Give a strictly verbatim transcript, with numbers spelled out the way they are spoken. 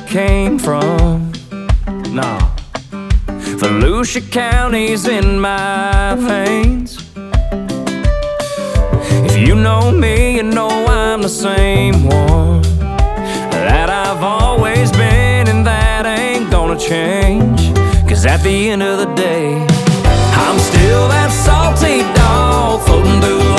came from. Nah, Volusia County's in my veins. If you know me, you know I'm the same one that I've always been, and that ain't gonna change. Cause at the end of the day, I'm still that salty dog floating through